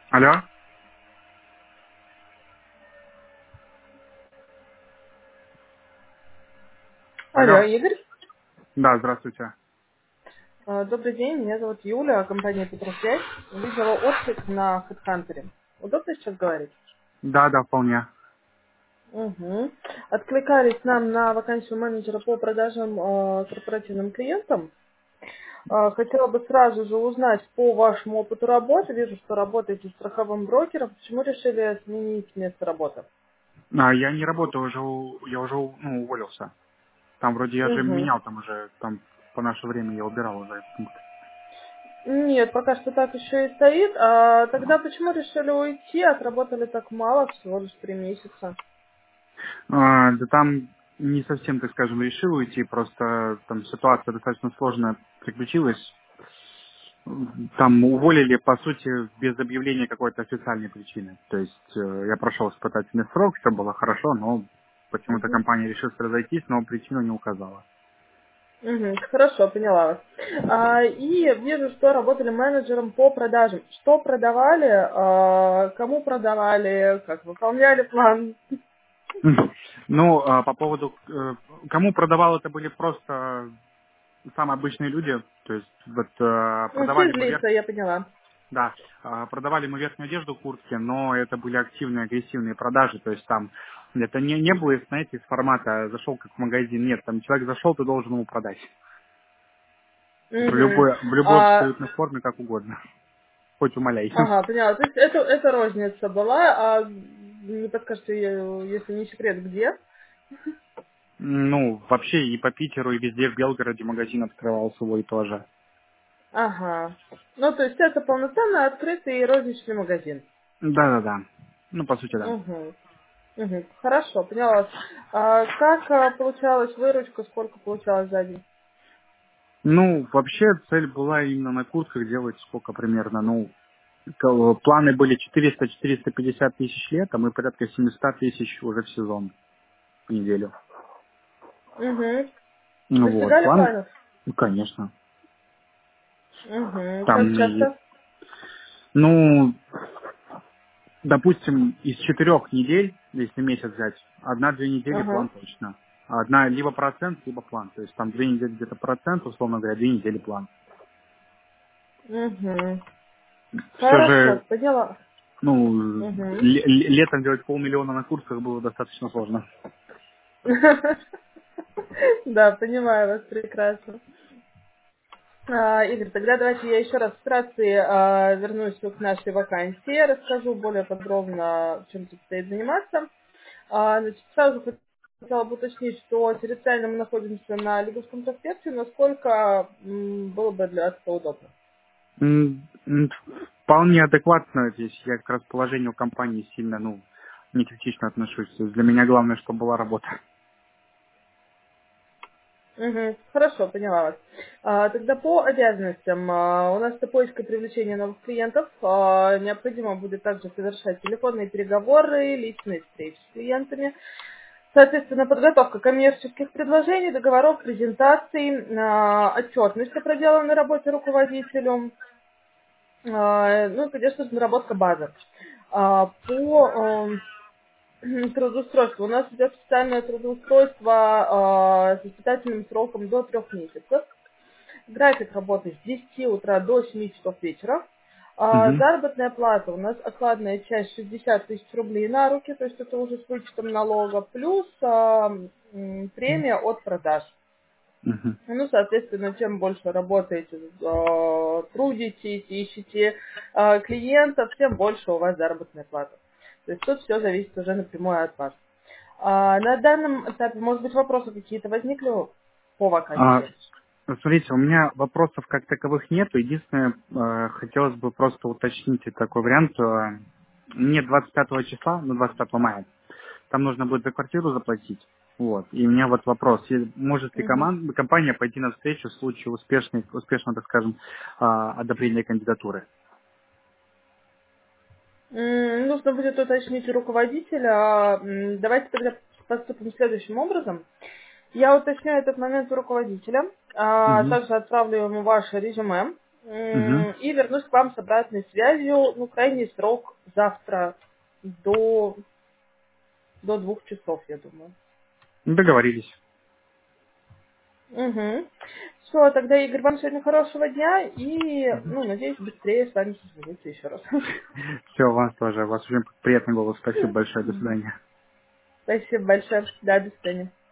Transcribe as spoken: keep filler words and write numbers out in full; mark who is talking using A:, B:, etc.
A: Алло?
B: Алло,
A: Алло?
B: Игорь.
A: Да, здравствуйте.
B: Э, Добрый день, меня зовут Юля, компания Петросвязь. Видела отклик на HeadHunter. Удобно сейчас говорить?
A: Да, да, вполне.
B: Угу. Откликались нам на вакансию менеджера по продажам э, корпоративным клиентам. Э, хотела бы сразу же узнать по вашему опыту работы. Вижу, что работаете страховым брокером. Почему решили сменить место работы?
A: А, я не работаю уже, у- я уже ну, уволился. Там вроде я же
B: Угу.
A: менял, там уже, там по наше время я убирал уже этот пункт.
B: Нет, пока что так еще и стоит. А тогда почему решили уйти? Отработали так мало, всего лишь три месяца.
A: А, да там не совсем, так скажем, решил уйти, просто там ситуация достаточно сложная приключилась. Там уволили, по сути, без объявления какой-то официальной причины. То есть э, я прошел испытательный срок, все было хорошо, но почему-то
B: Мгм.
A: компания решила разойтись, но причину не указала.
B: Мгм. Хорошо, поняла вас. А, и вижу, что работали менеджером по продажам. Что продавали, а, кому продавали, как выполняли план.
A: Мгм. Ну, а, по поводу, э, кому продавал, это были просто самые обычные люди. То есть вот э,
B: Ну,
A: продавали мы верх,
B: физлица, я поняла.
A: да, а, продавали мы верхнюю одежду, куртки, но это были активные, агрессивные продажи. То есть там это не, не было, знаете, из формата зашел как в магазин. Нет, там человек зашел, ты должен ему продать. В
B: Мгм.
A: любой, в любой
B: А,
A: абсолютно форме, как угодно. Хоть умоляй.
B: ага, поняла. То есть это, это розница была, а не подскажете, э, если не секрет, где?
A: Ну, вообще и по Питеру, и везде в Белгороде магазин открывал свой тоже.
B: Ага. Ну, то есть это полноценно открытый розничный магазин.
A: Да-да-да. Ну, по сути, да.
B: Угу. Угу. Хорошо, поняла вас. А как а, получалась выручка, сколько получалось за день?
A: Ну, вообще цель была именно на куртках делать сколько примерно, ну, к- планы были четыреста четыреста пятьдесят тысяч летом и порядка семьсот тысяч уже в сезон, в неделю.
B: Угу.
A: Ну вот,
B: Достигали
A: план,
B: планов?
A: ну, конечно,
B: Угу.
A: там
B: Как
A: и,
B: часто?
A: ну, допустим, из четырех недель, если месяц взять, одна-две недели план
B: Ага.
A: точно. Одна либо процент, либо план. То есть там две недели где-то процент, условно говоря, две недели план.
B: Угу.
A: Все
B: Хорошо,
A: же,
B: поняла.
A: ну,
B: Угу.
A: ле- ле- летом делать полмиллиона на курсах было достаточно сложно.
B: Да, понимаю вас прекрасно. А, Игорь, тогда давайте я еще раз вкратце а, вернусь к нашей вакансии, расскажу более подробно, чем тут стоит заниматься. А, значит, сразу хотела бы уточнить, что территориально мы находимся на Лиговском проспекте, насколько м, было бы для вас это удобно.
A: М, м, Вполне адекватно здесь. Я к расположению компании сильно, ну, не критично отношусь. Для меня главное, чтобы была работа.
B: Мгм. Хорошо, поняла вас. А, тогда по обязанностям. А, у нас это поиск и привлечение новых клиентов. А, необходимо будет также совершать телефонные переговоры, личные встречи с клиентами. Соответственно, подготовка коммерческих предложений, договоров, презентаций, а, отчетность о проделанной работе руководителю, а, ну и, конечно же, наработка базы. А, По эм, трудоустройству. У нас идет специальное трудоустройство а, с испытательным сроком до трех месяцев. График работы с десяти утра до семи часов вечера. А,
A: Мгм,
B: заработная плата у нас окладная часть шестьдесят тысяч рублей на руки, то есть это уже с вычетом налога, плюс а, м, премия от продаж.
A: мгм.
B: Ну, соответственно, чем больше работаете, э, трудитесь, ищете э, клиентов, тем больше у вас заработная плата. То есть тут все зависит уже напрямую от вас. А на данном этапе, может быть, вопросы какие-то возникли по
A: А,
B: вакансии?
A: смотрите, у меня вопросов как таковых нет. Единственное, э, хотелось бы просто уточнить такой вариант. э, Мне двадцать пятого числа, ну, двадцать пятого мая, там нужно будет за квартиру заплатить. Вот. И у меня вот вопрос, и может ли
B: Мгм.
A: команда, компания пойти навстречу в случае успешной, успешного, так скажем, а, одобрения кандидатуры?
B: М, Нужно будет уточнить у руководителя. М, Давайте тогда поступим следующим образом. Я уточняю этот момент у руководителя, а
A: Мгм.
B: также отправлю ему ваше резюме.
A: Угу.
B: М, И вернусь к вам с обратной связью, ну, крайний срок завтра до, до двух часов, я думаю.
A: Договорились.
B: Угу. Все, тогда, Игорь, вам сегодня хорошего дня и,
A: Мгм.
B: ну, надеюсь, быстрее с вами созвониться еще раз.
A: Все, вам тоже. У вас очень приятный голос. Спасибо большое. До свидания.
B: Спасибо большое. Да, до свидания.